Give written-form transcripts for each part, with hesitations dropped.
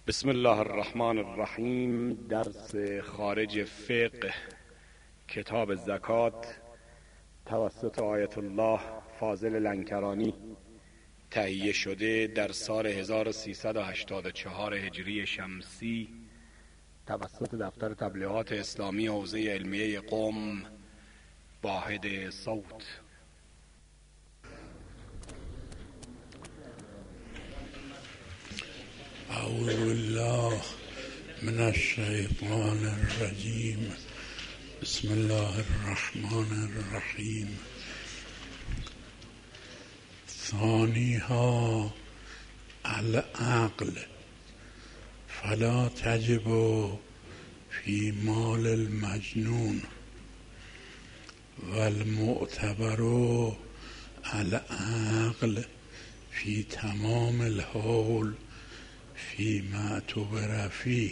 بسم الله الرحمن الرحیم. درس خارج فقه کتاب زکات توسط آیت الله فاضل لنکرانی تهیه شده در سال 1384 هجری شمسی توسط دفتر تبلیغات اسلامی حوزه علمیه قم واحد صوت. اعوذ بالله من الشیطان الرجیم. بسم الله الرحمن الرحیم. ثانیها العقل فلا تجب فی مال المجنون والمعتبر العقل فی تمام الحول فی ما اعتبر فیه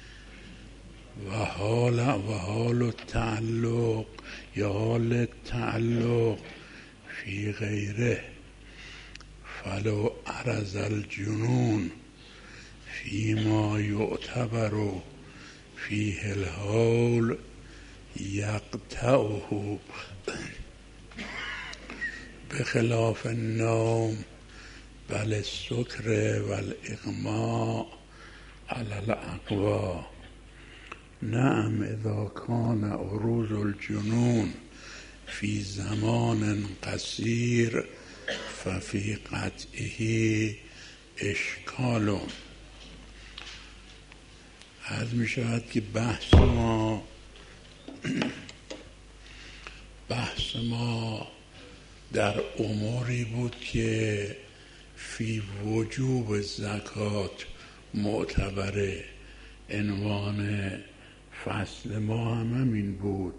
و حال التعلق یا حال التعلق فی غیره فلو عرض الجنون فی ما یعتبر فیه الحول یقطعه بخلاف النوم بل السکر والاغماء علی الاقوی. نعم اذا کان عروض الجنون فی زمان قصیر ففی قطعه اشکال. عرض می شود که بحث ما در اموری بود که فی وجوب زکات معتبره. عنوان فصل ما همین بود،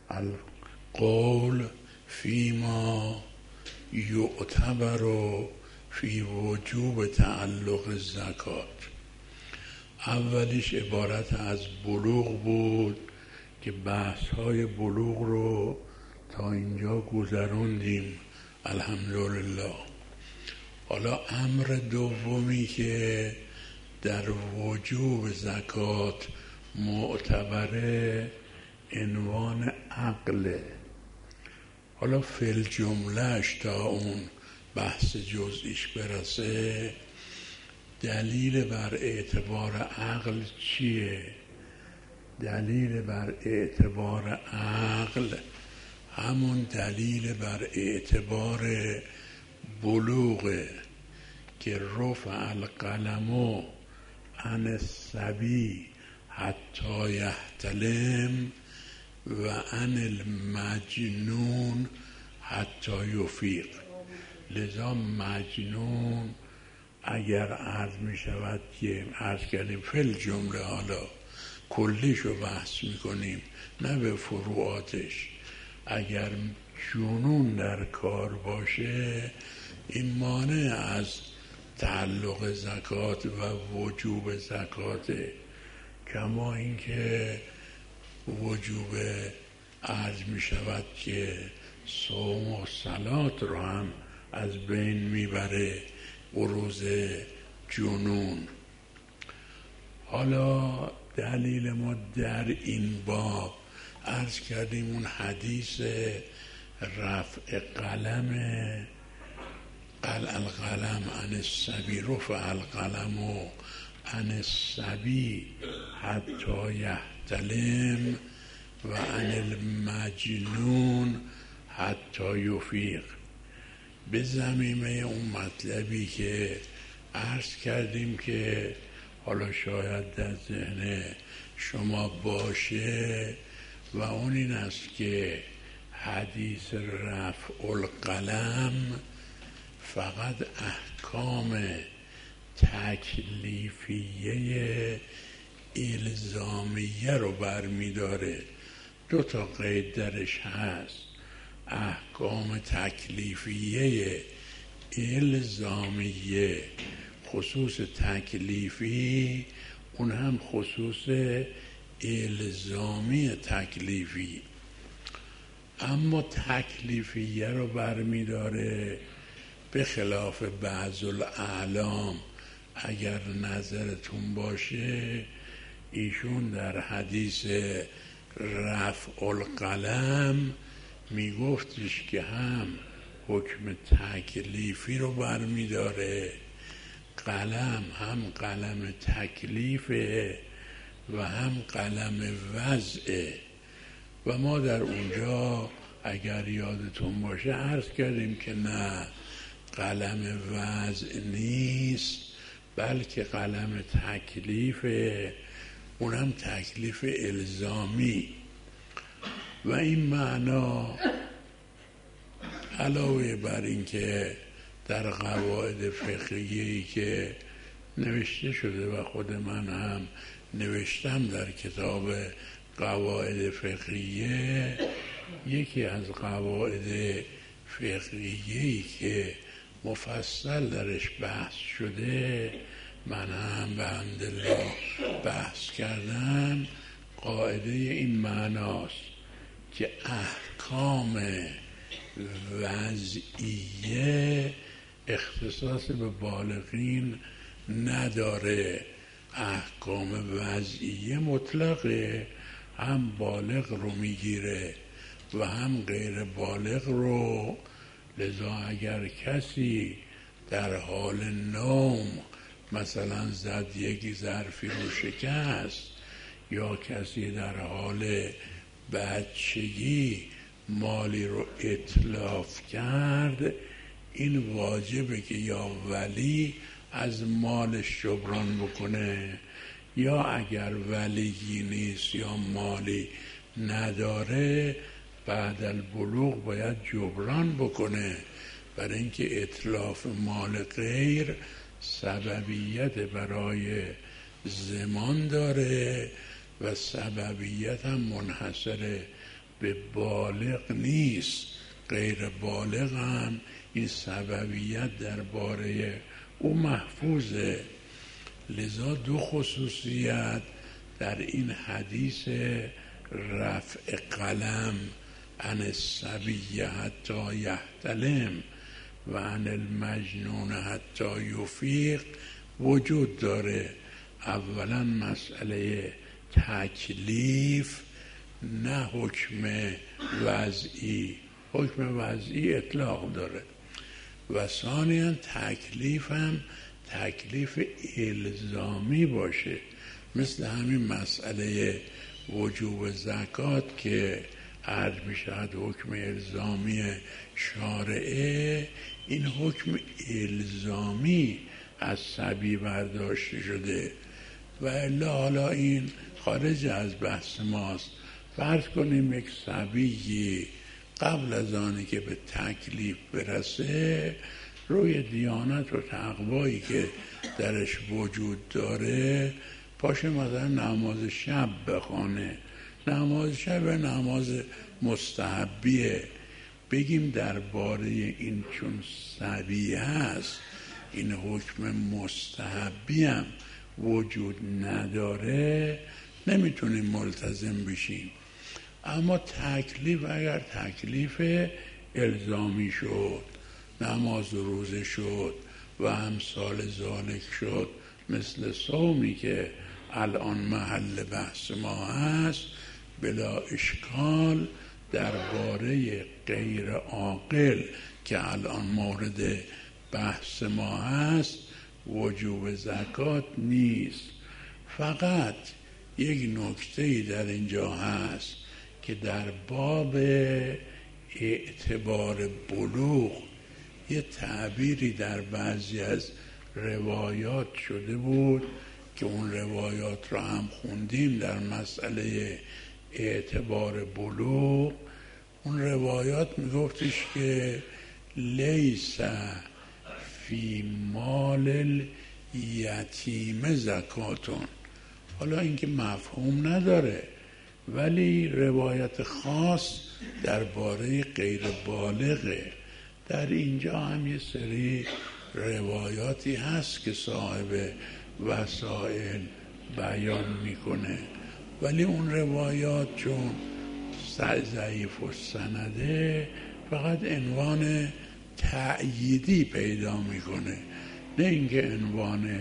القول فی ما یعتبر فی وجوب تعلق زکات. اولیش عبارت از بلوغ بود که بحث های بلوغ رو تا اینجا گذروندیم الحمدلله. حالا امر دومی که در وجوب زکات معتبره عنوان عقله. حالا فی الجملهش تا اون بحث جزئیش برسه دلیل بر اعتبار عقل چیه؟ دلیل بر اعتبار عقل همون دلیل بر اعتبار بلوغه که رفع القلم عن الصبی حتی یحتلم و عن المجنون حتی یفیق. لذا مجنون اگر عرض می شود که عرض کردیم فی الجمله، حالا کلیشو بحث می کنیم نه به فروعاتش، اگر جنون در کار باشه این مانع از تعلق زکات و وجوب زکات. کما اینکه وجوب عرض می شود که صوم و صلات رو هم از بین میبره بروز جنون. حالا دلیل ما در این باب عرض کردیم اون حدیث رفع قلم القلم عن الصبی، رفع القلم عن الصبی حتی یحتلم و عن المجنون حتی یفیق. به ضمیمه اون مطلبی که عرض کردیم که حالا شاید در ذهن شما باشه و اون این است که حدیث رفع القلم فقط احکام تکلیفیه الزامیه رو برمی داره. دو تا قید درش هست، احکام تکلیفیه الزامیه، خصوص تکلیفی، اون هم خصوص الزامی تکلیفی. اما تکلیفیه رو برمی داره به خلاف بعض الاعلام اگر نظرتون باشه ایشون در حدیث رفع القلم میگفتش که هم حکم تکلیفی رو برمیداره، قلم هم قلم تکلیفه و هم قلم وضعه. و ما در اونجا اگر یادتون باشه عرض کردیم که نه، قلم وضع نیست بلکه قلم تکلیفه، اونم تکلیف الزامی. و این معنا علاوه بر این که در قواعد فقهیه‌ای که نوشته شده و خود من هم نوشتم در کتاب قواعد فقهیه، یکی از قواعد فقهیه‌ای که مفصل درش بحث شده من هم به حمدالله بحث کردم، قاعده این معناست که احکام وضعیه اختصاص به بالغین نداره. احکام وضعیه مطلقه، هم بالغ رو میگیره و هم غیر بالغ رو. لذا اگر کسی در حال نوم مثلا زد یک ظرفی رو شکست، یا کسی در حال بچگی مالی رو اتلاف کرد، این واجبه که یا ولی از مالش جبران بکنه، یا اگر ولیی نیست یا مالی نداره بعد البلوغ باید جبران بکنه، برای اینکه اتلاف مال غیر سببیت برای زمان داره و سببیت هم منحصر به بالغ نیست، غیر بالغ هم این سببیت درباره او محفوظه. لذا دو خصوصیت در این حدیث رفع قلم عن الصبی حتی یحتلم و عن المجنون حتی یفیق وجود داره. اولا مسئله تکلیف، نه حکم وضعی. حکم وضعی اطلاق داره. و ثانیاً تکلیف هم تکلیف الزامی باشه، مثل همین مسئله وجوب زکات که عرض می شود حکم الزامی شارعه، این حکم الزامی از صبی برداشته شده و الا حالا این خارج از بحث ماست. فرض کنیم یک صبی قبل از آنی که به تکلیف برسه روی دیانت و تقوایی که درش وجود داره پاشه مثلا نماز شب بخونه، نماز شب نماز مستحبیه، بگیم درباره این چون صبی هست این حکم مستحبی هم وجود نداره، نمیتونیم ملتزم بشیم. اما تکلیف اگر تکلیف الزامی شد، نماز و روزه شد و امثال ذالک شد، مثل صومی که الان محل بحث ما هست، بلا اشکال درباره غیر عاقل که الان مورد بحث ما هست وجوب زکات نیست. فقط یک نکته در اینجا هست که در باب اعتبار بلوغ یه تعبیری در بعضی از روایات شده بود که اون روایات را هم خوندیم در مسئله اعتبار بلوغ. اون روایات میگفتش که لیس فی مال یتیم زکاتون. حالا اینکه مفهوم نداره، ولی روایت خاص درباره غیر بالغه. در اینجا هم یه سری روایاتی هست که صاحب وسائل بیان میکنه، ولی اون روایات چون ضعیف و سنده فقط عنوان تأییدی پیدا میکنه، نه اینکه عنوان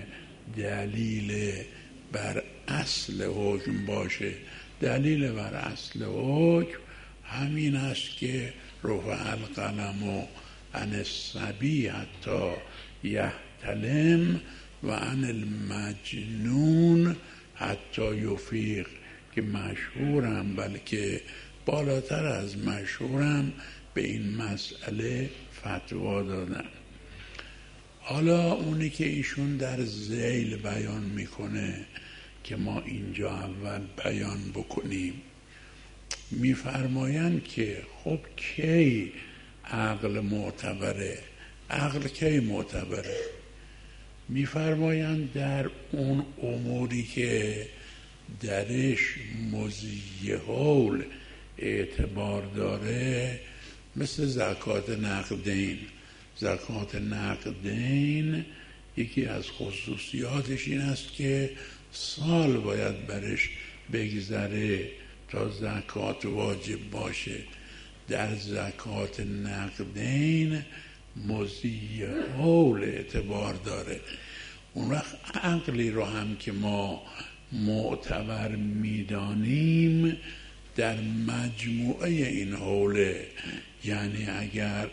دلیل بر اصل حکم باشه. دلیل بر اصل حکم همین است که رفع القلم عن الصبی حتی یحتلم و عن المجنون حتی یفیق، که مشهورم، بلکه بالاتر از مشهورم، به این مسئله فتوا دادن. حالا اونی که ایشون در ذیل بیان میکنه که ما اینجا اول بیان بکنیم، میفرمایند که خب کی عقل معتبره؟ عقل کی معتبره؟ میفرمایند در اون اموری که درش مضی حول اعتبار داره، مثل زکات نقدین. زکات نقدین یکی از خصوصیاتش این است که سال باید برش بگذره تا زکات واجب باشه. در زکات نقدین مضی حول اعتبار داره. اون وقت عقلی رو هم که ما معتبر میدانیم در مجموعه این حوله. یعنی اگر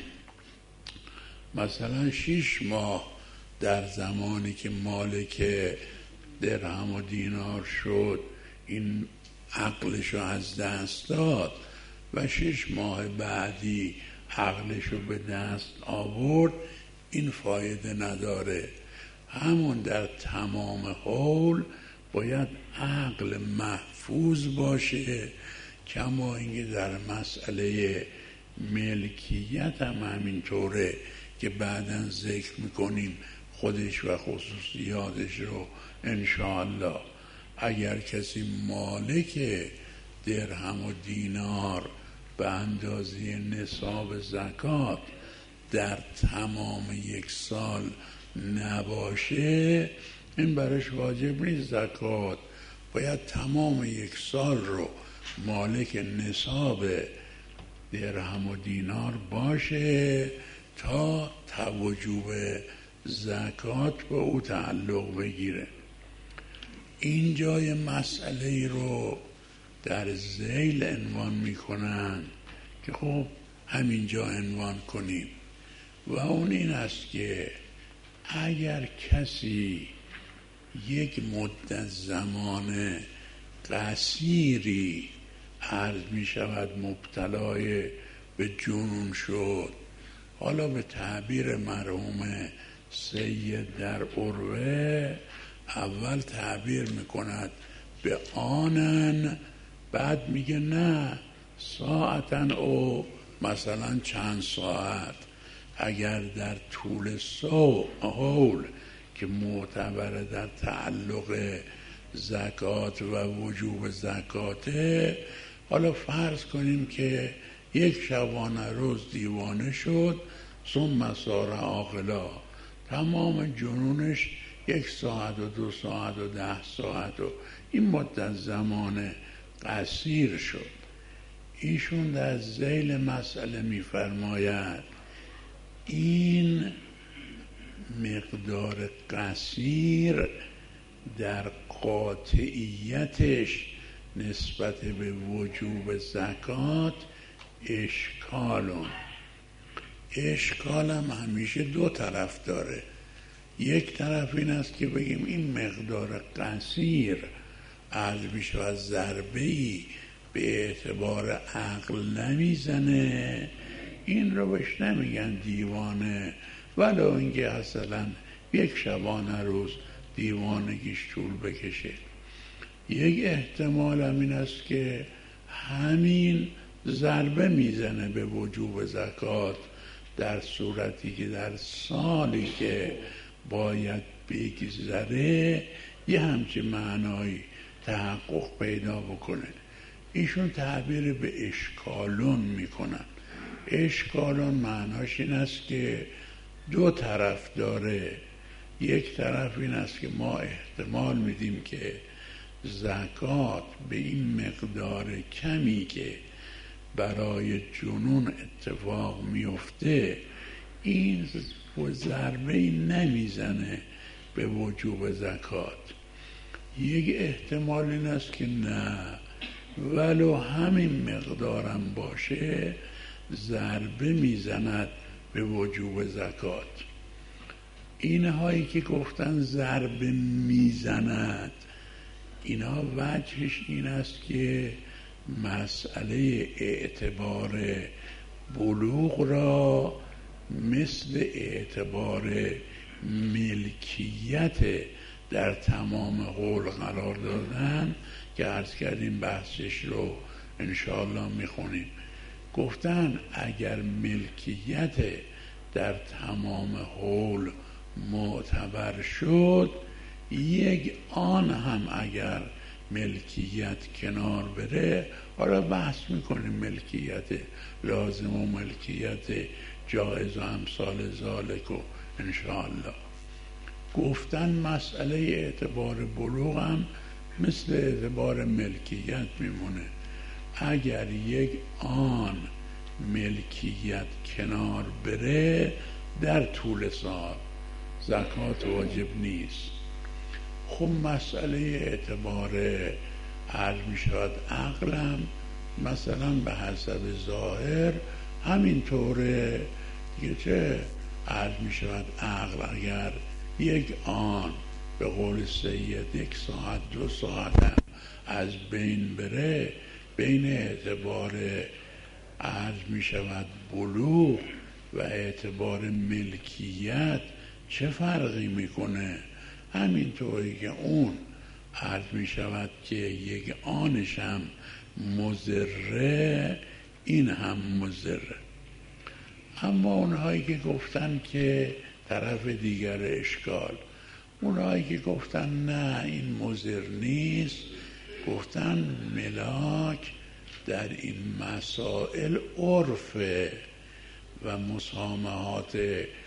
مثلا 6 ماه در زمانی که مالک درهم و دینار شد این عقلشو از دست داد و 6 ماه بعدی عقلشو به دست آورد، این فایده نداره. همون در تمام حول باید عقل محفوظ باشه. کما اینکه در مسئله ملکیت هم همینطوره که بعداً ذکر میکنیم خودش و خصوصیاتش رو انشاءالله. اگر کسی مالک درهم و دینار به اندازه نصاب زکات در تمام 1 سال نباشه، این برش واجب نیست زکات. باید تمام 1 سال رو مالک نصاب درهم و دینار باشه تا وجوب زکات به او تعلق بگیره. این جای مسئله رو در ذیل عنوان میکنن که خب همینجا عنوان کنیم، و اون این است که اگر کسی یک مدت زمان قصیری عرض می شود مبتلای به جنون شد، حالا به تعبیر مرحوم سید در عروه اول تعبیر میکند به آنن، بعد میگه نه ساعتن او مثلا چند ساعت. اگر در طول حول که معتبر در تعلق زکات و وجوب زکاته، حالا فرض کنیم که 1 شبانه روز دیوانه شد، ثم صار عاقلا، تمام جنونش 1 ساعت و 2 ساعت و 10 ساعت و این مدت زمان قصیر شد. ایشون در ذیل مسئله میفرماید این مقدار قصیر در قاطعیتش نسبت به وجوب زکات اشکالم همیشه 2 طرف داره. یک طرف این است که بگیم این مقدار قصیر عرض میشه و ضربه‌ای به اعتبار عقل نمیزنه، این رو بهش نمیگن دیوانه، ولو اینکه اصلا 1 شبانه روز دیوانگیش طول بکشه. یک احتمال هم این است که همین ضربه میزنه به وجوب زکات، در صورتی که در سالی که باید بگذره یه همچه معنایی تحقق پیدا بکنه. ایشون تعبیر به اشکالون میکنن. اشکالون معناش این است که 2 طرف داره. یک طرف این است که ما احتمال میدیم که زکات به این مقدار کمی که برای جنون اتفاق میفته این ضربه‌ای نمیزنه به وجوب زکات. یک احتمال این است که نه، ولو همین مقدارم باشه ضربه میزند به وجوب زکات. اینهایی که گفتن ضربه میزند، اینها وجهش این است که مسئله اعتبار بلوغ را مثل اعتبار ملکیت در تمام حول قرار دادن که عرض کردیم بحثش رو انشاءالله میخونیم. گفتن اگر ملکیت در تمام حول معتبر شد، یک آن هم اگر ملکیت کنار بره، حالا بحث میکنیم ملکیت لازم و ملکیت جایز و امثال ذالک و انشاءالله. گفتن مسئله اعتبار بلوغ هم مثل اعتبار ملکیت میمونه. اگر یک آن ملکیت کنار بره در طول سال زکات واجب نیست. خب مسئله اعتبار عرض می شود عقلم مثلا به حسب ظاهر همینطوره دیگه. چه عرض می شود عقل اگر یک آن به قول سید 1 ساعت 2 ساعت هم از بین بره، بین اعتبار عرض می شود بلوغ و اعتبار ملکیت چه فرقی میکنه؟ همینطوری که اون عرض می شود که یک آنش هم مضره، این هم مضره. اما اونهایی که گفتن که طرف دیگر اشکال، اونهایی که گفتن نه این مضر نیست، گفتن ملاک در این مسائل عرفه و مسامحات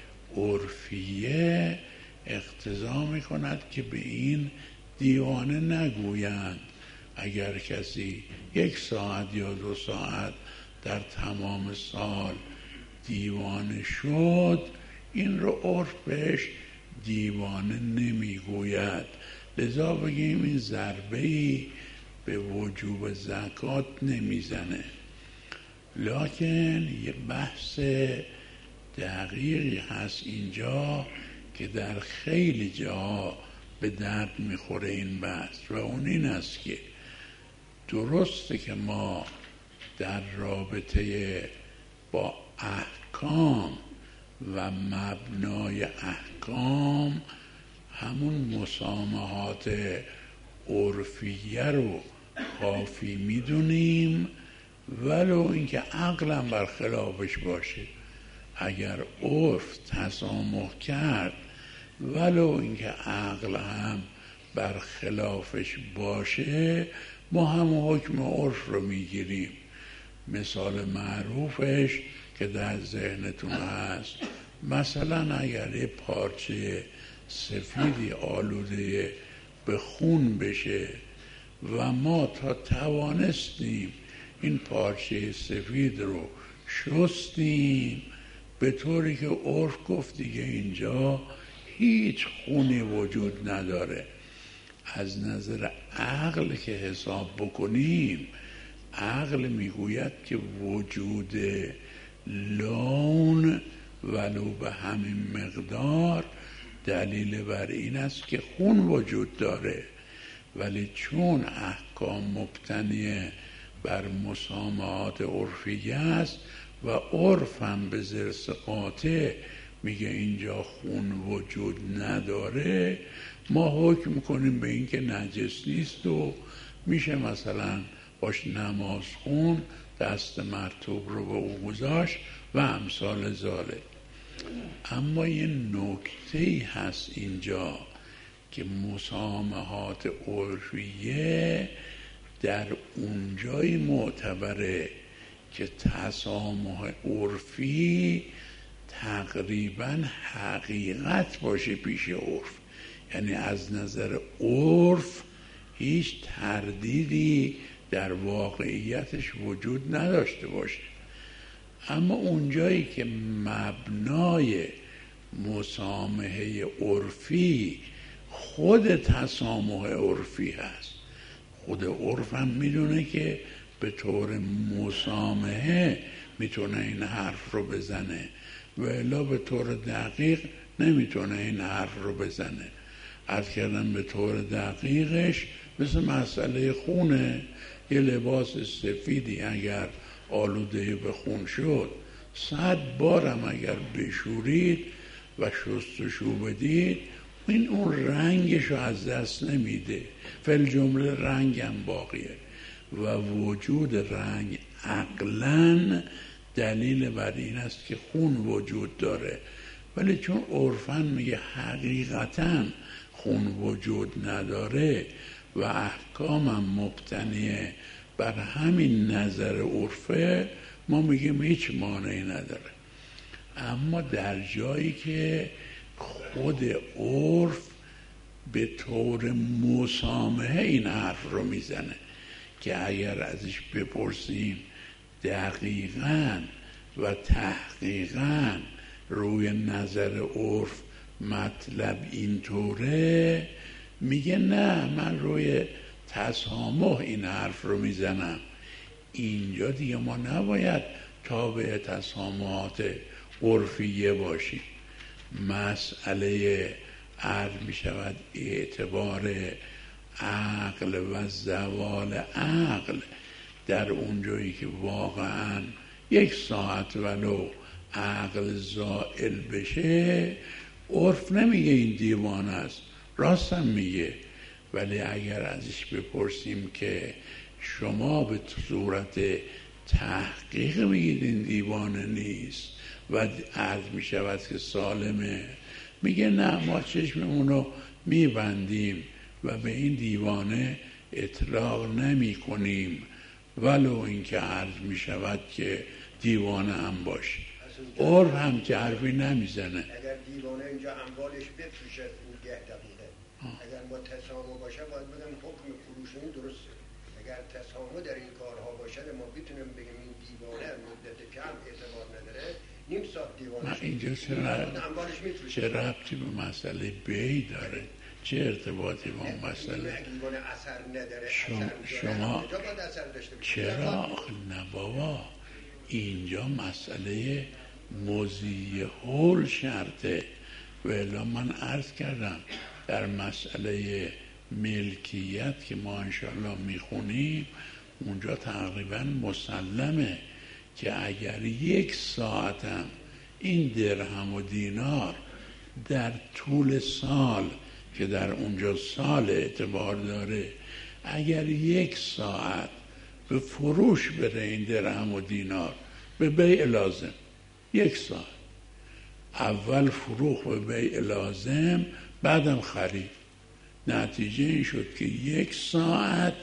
عرفیه اقتضا می کند که به این دیوانه نگویند. اگر کسی 1 ساعت یا 2 ساعت در تمام سال دیوانه شد، این رو عرف بهش دیوانه نمیگوید. لذا بگیم این ضربه‌ای به وجوب زکات نمیزنه. لکن یه بحث دقیقی هست اینجا که در خیلی جاها به درد میخوره این بحث، و اون این است که درسته که ما در رابطه با احکام و مبنای احکام همون مسامحات عرفیه رو کافی میدونیم، ولو اینکه عقلم برخلافش باشه. اگر عرف تسامح کرد ولو اینکه عقل هم برخلافش باشه، ما هم حکم عرف رو میگیریم. مثال معروفش که در ذهنتون هست، مثلا اگر یه پارچه سفیدی آلوده به خون بشه و ما تا توانستیم این پارچه سفید رو شستیم به طوری که عرف گفت دیگه اینجا هیچ خونی وجود نداره، از نظر عقل که حساب بکنیم، عقل میگوید که وجود لون ولو به همین مقدار دلیل بر این است که خون وجود داره. ولی چون احکام مبتنی بر مسامحات عرفیه است و عرف هم به ضرس قاطع میگه اینجا خون وجود نداره، ما حکم کنیم به این که نجس نیست و میشه مثلا باش نماز خون، دست مرطوب رو به او گذاشت و امثال ذالک. اما یه نکته‌ای هست اینجا که مسامحات عرفیه در اونجای معتبره که تسامح عرفی تقریبا حقیقت باشه پیش عرف، یعنی از نظر عرف هیچ تردیدی در واقعیتش وجود نداشته باشه. اما اونجایی که مبنای مسامحه عرفی خود تسامح عرفی هست. خود عرف هم میدونه که به طور مسامحه میتونه این حرف رو بزنه و الا به طور دقیق نمیتونه این حرف رو بزنه. عرض کردم به طور دقیقش مثل مسئله خونه، یه لباس سفیدی اگر آلوده به خون شد 100 بارم اگر بشورید و شستشو بدید این اون رنگش رو از دست نمیده، فل جمله رنگم باقیه و وجود رنگ عقلاً دلیل بر این است که خون وجود داره، ولی چون عرفاً میگه حقیقتاً خون وجود نداره و احکامم مبتنیه بر همین نظر عرفه، ما میگیم هیچ مانعی نداره. اما در جایی که خود عرف به طور مسامحه این حرف رو میزنه که اگر ازش بپرسیم دقیقاً و تحقیقاً روی نظر عرف مطلب اینطوره، میگه نه من روی تسامح این حرف رو میزنم. اینجا دیگه ما نباید تابع تسامحات عرفیه باشیم. مسئله عرض می شود اعتبار عقل و زوال عقل در اونجایی که واقعا 1 ساعت ولو عقل زائل بشه، عرف نمیگه این دیوانه است، راست هم میگه. ولی اگر ازش بپرسیم که شما به صورت تحقیق میگید این دیوانه نیست و عرض می شود که سالمه، میگه نه ما چشممونو میبندیم و به این دیوانه اطلاق نمی کنیم ولو اینکه عرض می شود که دیوانه هم باشه. عرف هم که حرفی نمیزنه. اگر دیوانه اینجا اموالش بفروشه اون 10 دقیقه، اگر با تسامح باشه باید بگم حکم فروشنی درسته. اگر تسامح در این کارها باشه ما بتونیم بگیم این دیوانه مدت کم اعتبار نداره، نیم ساعت دیوانه اینجا چه ربطی به مسئله بی داره؟ چه ارتباطی با اون مسئله؟ دیوانه اثر نداره، شما چرا؟ نه بابا، اینجا مسئله مضی حول شرطه. ولی من عرض کردم در مسئله ملکیت که ما انشاءالله میخونیم اونجا تقریبا مسلمه که اگر 1 ساعتم این درهم و دینار در طول سال که در اونجا سال اعتبار داره، اگر 1 ساعت به فروش بره این درهم و دینار به بیع لازم، 1 ساعت اول فروخ به بیع لازم بعدم خرید، نتیجه این شد که 1 ساعت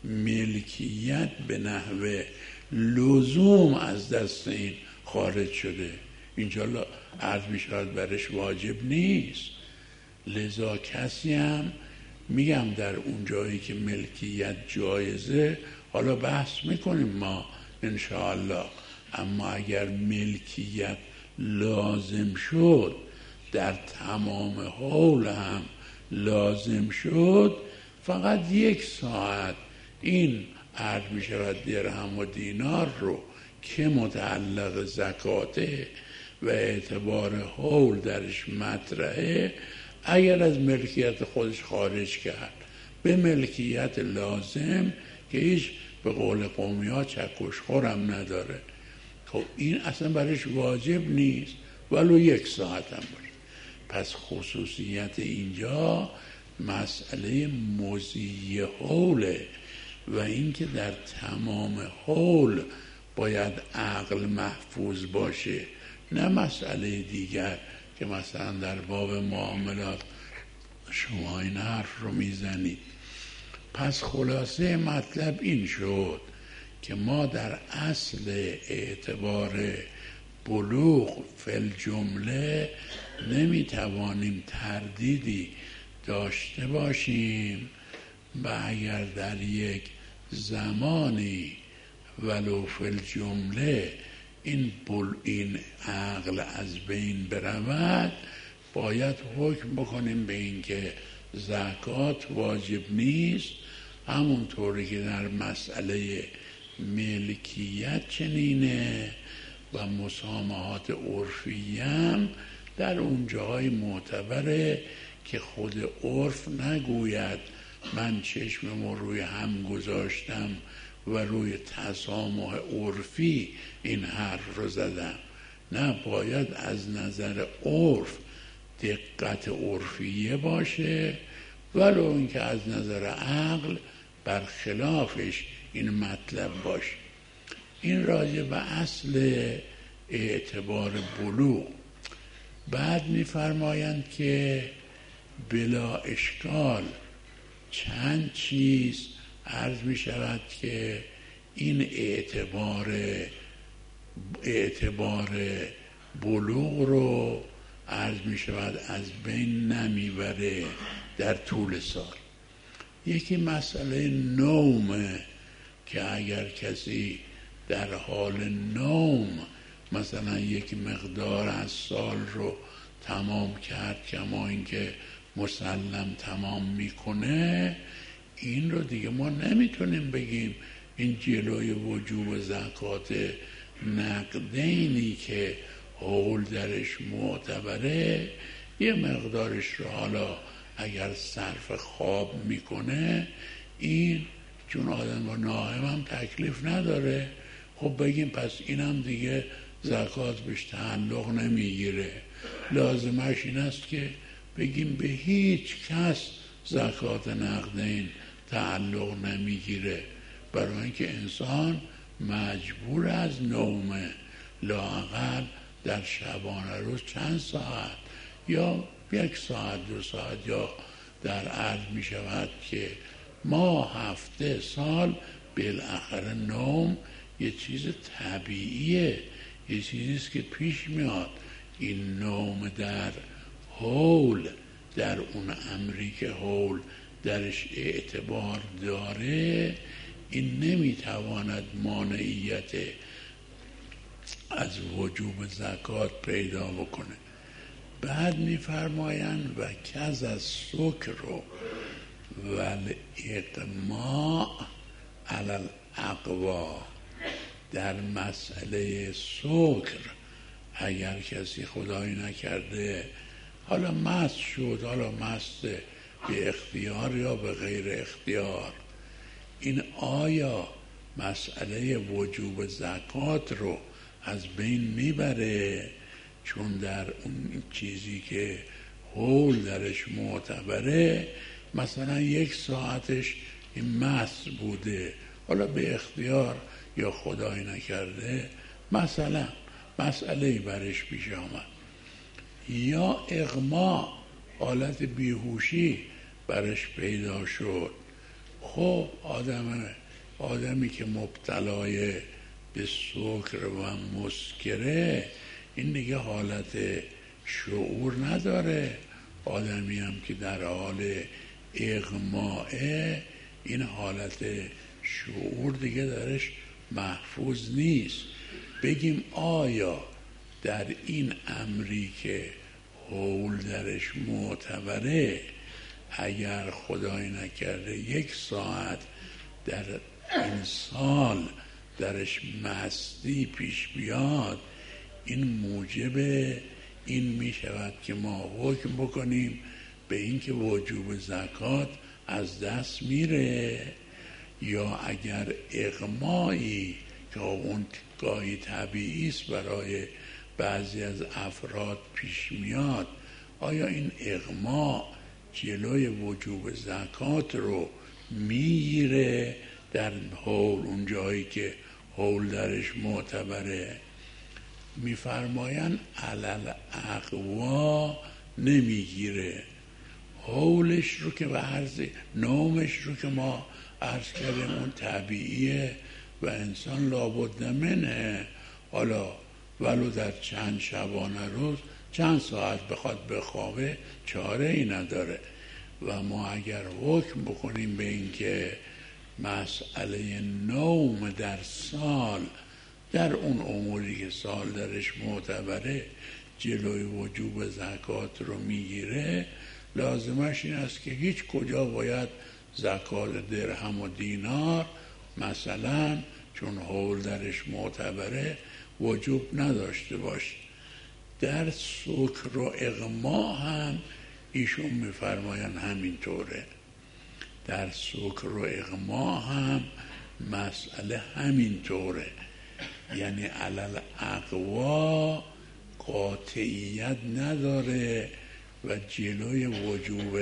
ملکیت به نحوه لزوم از دست این خارج شده. اینجا عرض می شود برش واجب نیست. لذا کسی هم میگم در اون جایی که ملکیت جایزه، حالا بحث میکنیم ما انشاءالله، اما اگر ملکیت لازم شد در تمام حول هم لازم شد، فقط 1 ساعت این عرض می شود درهم و دینار رو که متعلق زکاته و اعتبار حول درش مطرحه، اگر از ملکیت خودش خارج کرد به ملکیت لازم که هیچ به قول قومی ها چکش خورم نداره، خب این اصلا برش واجب نیست ولو 1 ساعت هم باشه. پس خصوصیت اینجا مسئله مضی حوله و اینکه در تمام حول باید عقل محفوظ باشه، نه مسئله دیگر که مثلا در باب معاملات شما این حرف رو میزنید. پس خلاصه مطلب این شد که ما در اصل اعتبار بلوغ فل جمله نمیتوانیم تردیدی داشته باشیم و اگر در یک زمانی ولو فل جمله این عقل از بین برود، باید حکم بکنیم به این که زکات واجب نیست، همونطوری که در مسئله ملکیت چنینه و مسامحات عرفی هم در اون جای معتبره که خود عرف نگوید من چشممو روی هم گذاشتم و روی تسامح عرفی این حرف رو زدم. نه، باید از نظر عرف دقت عرفیه باشه، ولو اینکه از نظر عقل برخلافش این مطلب باشه. این راجع به اصل اعتبار بلوغ. بعد می‌فرمایند که بلا اشکال چند چیز عرض می شود که این اعتبار بلوغ رو عرض می شود از بین نمیبره در طول سال. یکی مسئله نومه که اگر کسی در حال نوم مثلا یک مقدار از سال رو تمام کرد کما اینکه مسلم تمام میکنه، این رو دیگه ما نمیتونیم بگیم این جلوی وجوب زکات نقدینی که حول درش معتبره، یه مقدارش رو حالا اگر صرف خواب میکنه، این چون آدم و نایم هم تکلیف نداره، خب بگیم پس اینم دیگه زکات بهش تعلق نمیگیره. لازمش این است که بگیم به هیچ کس زکات نقدین تعلق نمیگیره، برای اینکه انسان مجبور از نومه، لااقل در شبانه روز چند ساعت، یا 1 ساعت 2 ساعت، یا در عرض می شود که ماه، هفته، سال، بالاخره نوم یه چیز طبیعیه، یه چیزیست که پیش میاد. این نوم در حول، در اون امری که حول درش اعتبار داره، این نمیتواند مانعیت از وجوب زکات پیدا بکنه. بعد میفرمایند و کز از سکر و الاغماء علی الاقوا. در مسئله سکر اگر کسی خدایی نکرده حالا مست شد، حالا مست به اختیار یا به غیر اختیار، این آیا مسئله وجوب زکات رو از بین میبره؟ چون در اون چیزی که حول درش معتبره، مثلا 1 ساعتش این مست بوده، حالا به اختیار یا خدایی نکرده مثلا مسئله برش پیش آمد، یا اغما، حالت بیهوشی برش پیدا شد. خب آدمی که مبتلای به سکر و مسکره، این دیگه حالت شعور نداره. آدمی هم که در حال اغمائه، این حالت شعور دیگه درش محفوظ نیست. بگیم آیا در این امری که حول درش معتبره، اگر خدای نکرده 1 ساعت در این سال درش مستی پیش بیاد، این موجب این می شود که ما حکم بکنیم به این که وجوب زکات از دست میره؟ یا اگر اغمایی که اون گاهی طبیعی است برای بعضی از افراد پیش میاد، آیا این اغما جلوی وجوب زکات رو میگیره در حول، اون جایی که حول درش معتبره؟ میفرماین علل اقوا نمیگیره. حولش رو که به عرض نومش رو که ما عرض کردیم اون طبیعیه و انسان لابد منه، حالا ولو در چند شبانه روز چند ساعت بخواد بخوابه چاره ای نداره. و ما اگر حکم بکنیم به این که مسئله نوم در سال، در اون اموری که سال درش معتبره، جلوی وجوب زکات رو میگیره، لازمش این است که هیچ کجا باید زکات درهم و دینار مثلا چون حول درش معتبره وجوب نداشته باشه. در سکر و اغما هم ایشون میفرماین همینطوره. در سکر و اغما هم مسئله همینطوره، یعنی علل اقوا قاطعیت نداره و جلوی وجوب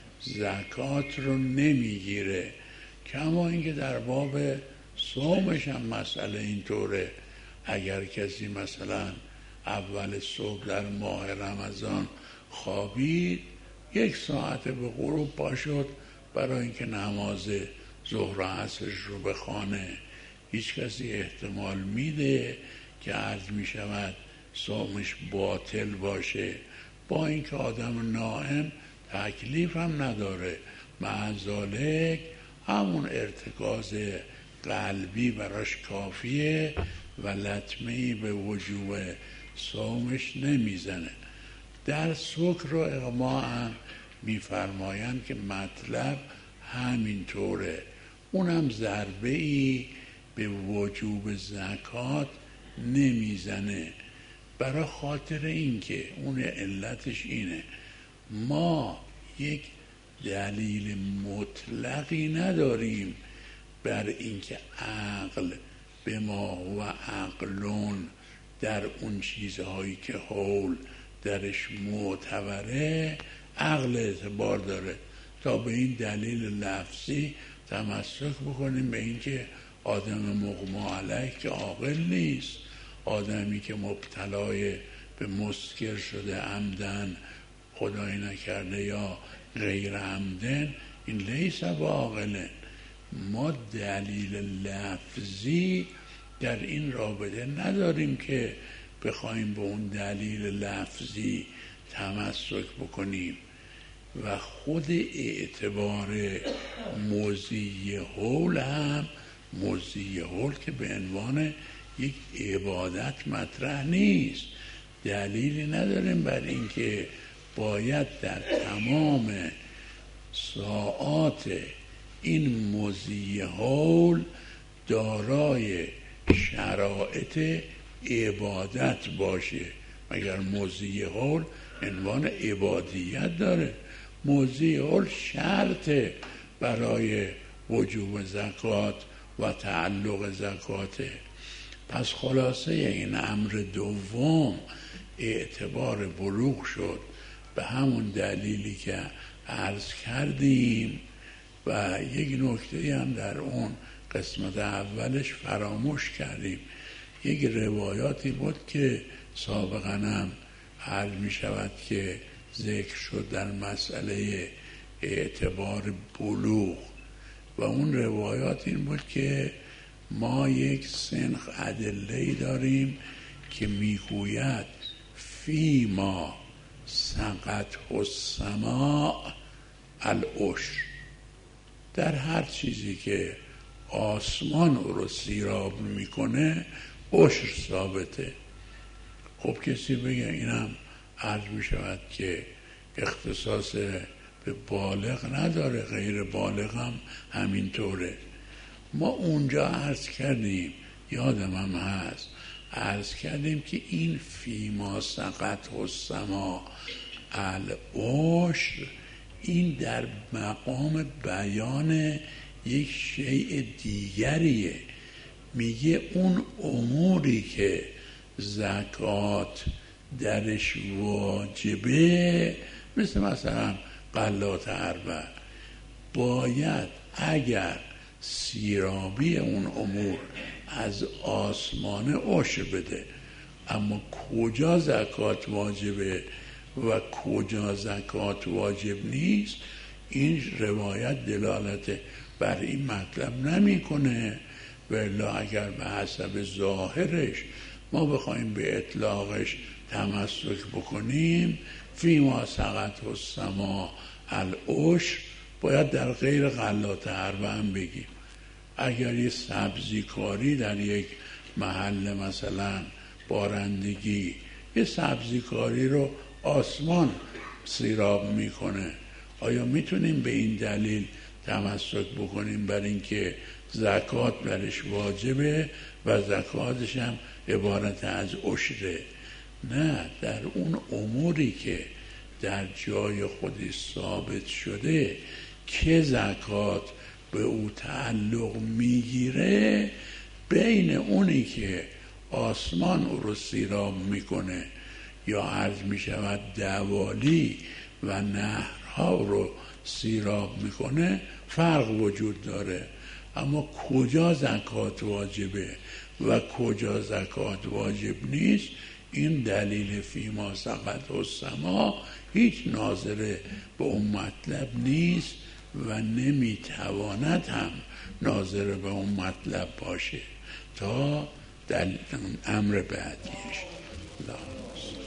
زکات رو نمیگیره. کما اینکه در باب صومش هم مسئله اینطوره. اگر کسی مثلا اول صبح در ماه رمضان خوابید 1 ساعت به غروب پا شد برای اینکه نماز ظهر و عصرش رو بخوانه، هیچ کسی احتمال میده که عرض می شود صومش باطل باشه، با اینکه آدم نائم تکلیف هم نداره، مع ذالک همون ارتکاز قلبی براش کافیه و لطمه‌ای به وجوب صومش نمیزنه. در سکر و اغما هم میفرمایند که مطلب همینطوره، اونم ضربه‌ای به وجوب زکات نمیزنه، برای خاطر اینکه اون علتش اینه ما یک دلیل مطلقی نداریم بر اینکه عقل به ما و عقلون در اون چیزهایی که حول درش معتبره عقل اعتبار داره تا به این دلیل لفظی تمسک بکنیم به اینکه آدم مغما علیه که عاقل نیست، آدمی که مبتلای به مسکر شده عمدن خدای نکرده یا غیر عمدن، این لیس بعاقل. ما دلیل لفظی در این رابطه نداریم که بخوایم به اون دلیل لفظی تمسک بکنیم و خود اعتبار موذی حول هم موذی حول که به عنوان یک عبادت مطرح نیست. دلیلی نداریم بر اینکه باید در تمام ساعات این موذی حول دارای شرایط عبادت باشه، مگر موذی حول عنوان عبادیت داره؟ موذی حول شرط برای وجوب زکات و تعلق زکاته. پس خلاصه این امر دوم اعتبار بلوغ شد به همون دلیلی که عرض کردیم و یک نکته هم در اون قسمت اولش فراموش کردیم. یک روایاتی بود که سابقا هم عرض می شود که ذکر شد در مسئله اعتبار بلوغ و اون روایات این بود که ما یک سنخ ادله‌ای داریم که میگوید فیما سقط السماء العشر، در هر چیزی که آسمان او رو سیراب میکنه عشر ثابته. خب کسی بگه اینم عرض میشود که اختصاص به بالغ نداره، غیر بالغ هم همینطوره. ما اونجا عرض کردیم، یادم هم هست عرض کردیم که این فیما سقط السماء العشر این در مقام بیان یک شیء دیگریه. میگه اون اموری که زکات درش واجبه مثلا غلات اربع باید اگر سیرابی اون امور از آسمان عشر بده، اما کجا زکات واجبه و کجا زکات واجب نیست این روایت دلالت بر این مطلب نمیکنه. ولی اگر به حسب ظاهرش ما بخوایم به اطلاقش تمسک بکنیم فیما سقط السماء العشر باید در غیر غلات اربع هم بگیم. اگر یه سبزی کاری در یک محل مثلا بارندگی یه سبزی کاری رو آسمان سیراب میکنه. آیا میتونیم به این دلیل تمسک بکنیم بر اینکه زکات برش واجبه و زکاتش هم عبارت از عشره؟ نه، در اون اموری که در جای خودی ثابت شده که زکات به او تعلق میگیره، بین اونی که آسمان او رو سیراب میکنه یا عرض میشود دوالی و نهرها رو سیراب میکنه فرق وجود داره. اما کجا زکات واجبه و کجا زکات واجب نیست، این دلیل فیما سقط السما هیچ ناظره به اون مطلب نیست و نمیتواند هم ناظره به اون مطلب باشه تا در امر بعدیش.